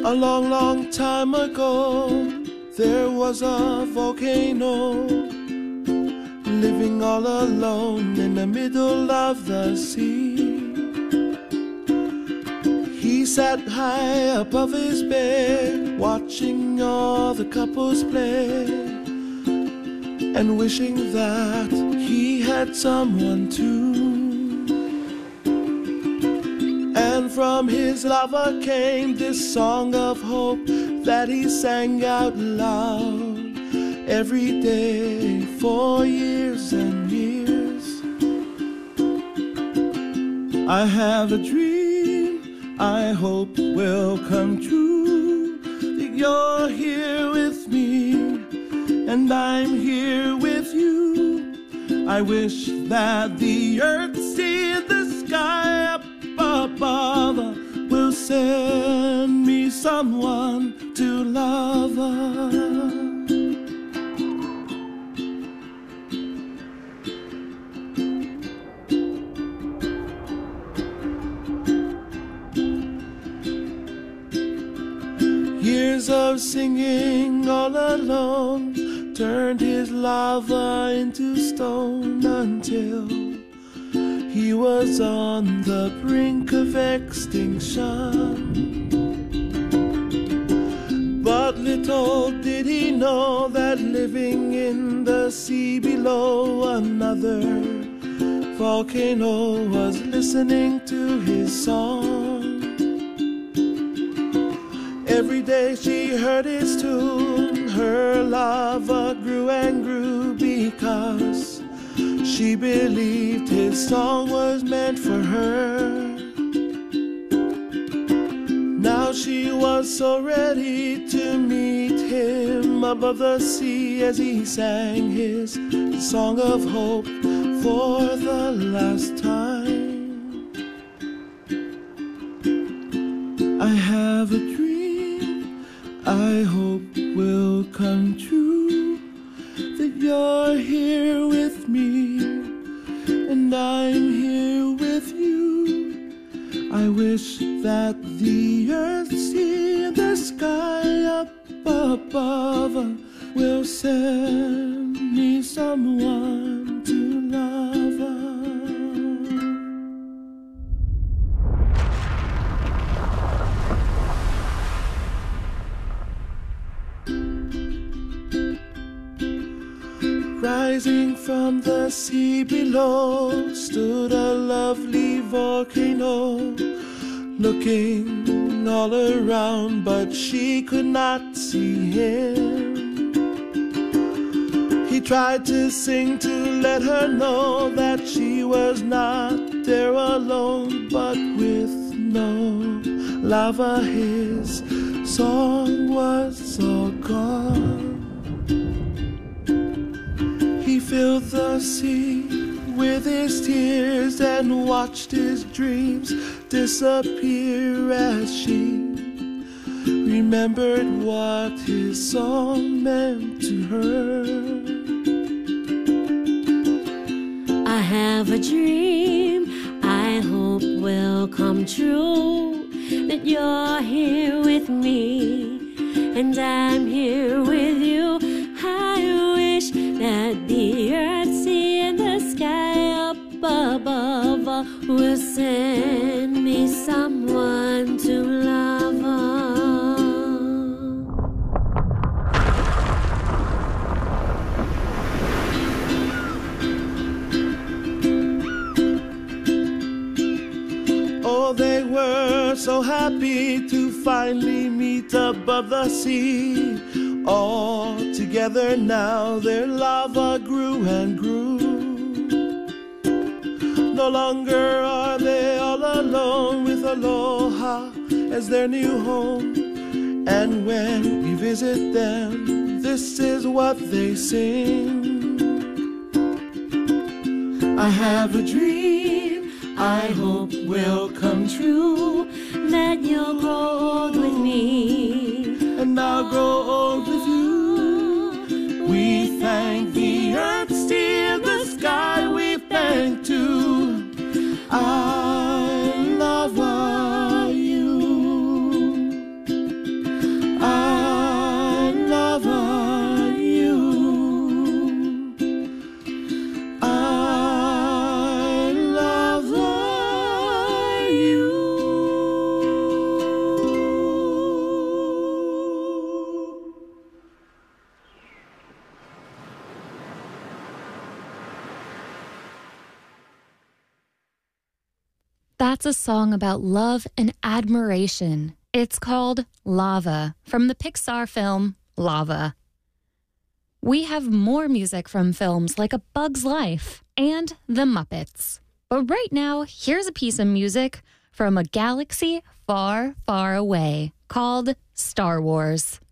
A long, long time ago, there was a volcano living all alone in the middle of the sea. He sat high above his bed, watching all the couples play, and wishing that he had someone too. And from his lover came this song of hope that he sang out loud every day for years and years. I have a dream I hope will come true, that you're here with me and I'm here with you. I wish that the earth, sea, and the sky up above will send me someone to love her. Years of singing all alone turned his lava into stone until he was on the brink of extinction. But little did he know that living in the sea below, another volcano was listening to his song. Every day she heard his tune, her lava grew and grew because she believed his song was meant for her. Now she was so ready to meet him above the sea as he sang his song of hope for the last time. I have a dream I hope will come true, that you're here with me and I'm here with you. I wish that the earth, sea, and the sky up above will send me someone to love her. Rising from the sea below stood a lovely volcano, looking all around, but she could not see him. He tried to sing to let her know that she was not there alone, but with no lava his song was all gone. He filled the sea with his tears and watched his dreams disappear as she remembered what his song meant to her. I have a dream I hope will come true, that you're here with me and I'm here with you. I wish that the earth, sea, and the sky up above will send me someone to love her. Oh, they were so happy to finally meet above the sea. All together now their lava grew and grew. No longer are they all alone, with Aloha as their new home. And when we visit them, this is what they sing. I have a dream I hope will come true, that you'll grow old with me and I'll grow old with you. We thank the earth, sea, and the sky. We thank too. I love you. That's a song about love and admiration. It's called Lava from the Pixar film Lava. We have more music from films like A Bug's Life and The Muppets. But right now, here's a piece of music from a galaxy far, far away called Star Wars.